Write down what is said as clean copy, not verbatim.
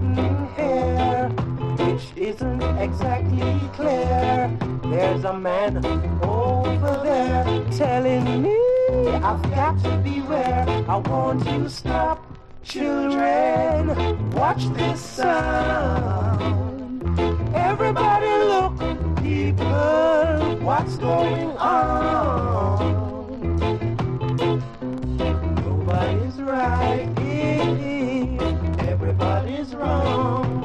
satin hair, which isn't exactly clear. There's a man over there telling me I've got to beware. I want you to stop, children, watch this sound. Everybody look, people, what's going on? Nobody's right, everybody's wrong.